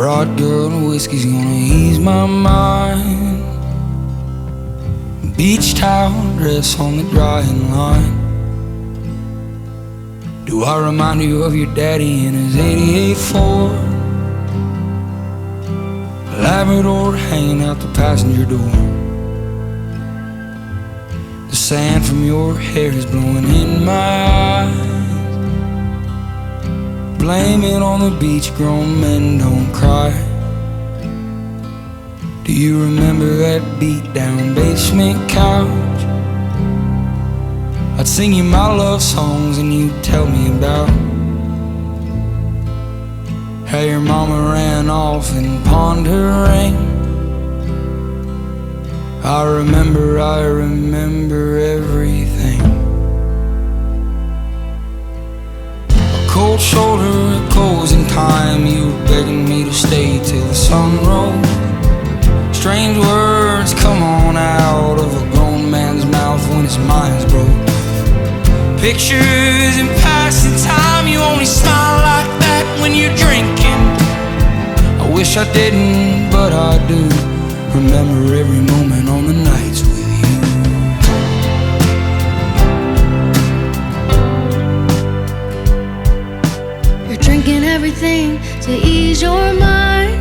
Vodka and whiskey's gonna ease my mind. Beach towel dress on the drying line. Do I remind you of your daddy in his '88 Ford? Labrador hanging out the passenger door. The sand from your hair is blowing in my eyes. Blame it on the beach, grown men don't cry. Do you remember that beat down basement couch? I'd sing you my love songs and you'd tell me about how your mama ran off and pawned her ring. I remember everything. A cold shoulder, a closing time. You were begging me to stay till the sun rose. Strange words come on out of a grown man's mouth when his mind's broke. Pictures in passing time. You only smile like that when you're drinking. I wish I didn't, but I do. Remember every moment on the nights with you. You're drinking everything to ease your mind,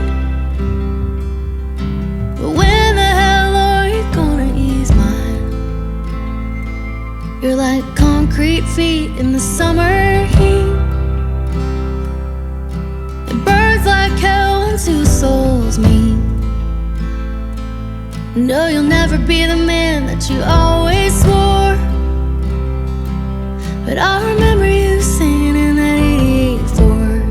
but when the hell are you gonna ease mine? You're like concrete feet in the summer heat. It burns like hell when two souls meet. No, you'll never be the man that you always swore, but I remember you singing in that '88 Ford.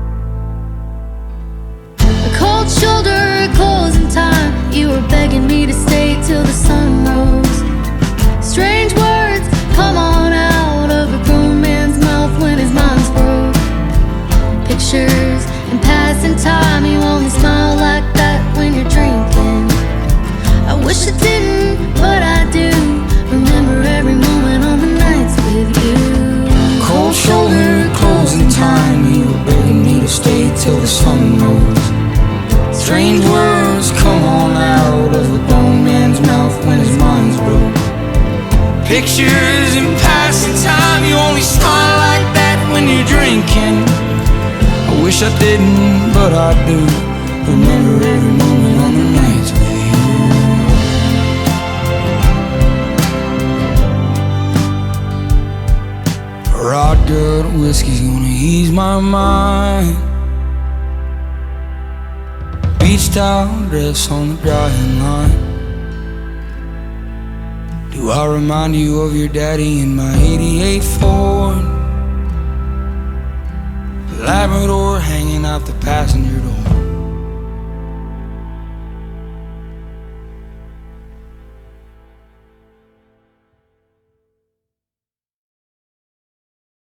A cold shoulder, a closing time. You were begging me to stay till the sun rose. Strange words come on out of a grown man's mouth when his mind's broke. Pictures in passing time. You only smile like that when you're drinking. I wish I didn't, but I do. Remember every moment on the nights with you. Cold shoulder, closing time. You were begging me to stay till the sun rose. Strange words come on out of a grown man's mouth when his mind's broke. Pictures in passing time. You only smile like that when you're drinking. I wish I didn't, but I do. Remember every moment on the nights with you. Vodka and whiskey's gonna ease my mind. Beach towel dress on the drying line. Do I remind you of your daddy in my '88 Ford? Labrador hanging out the passenger door.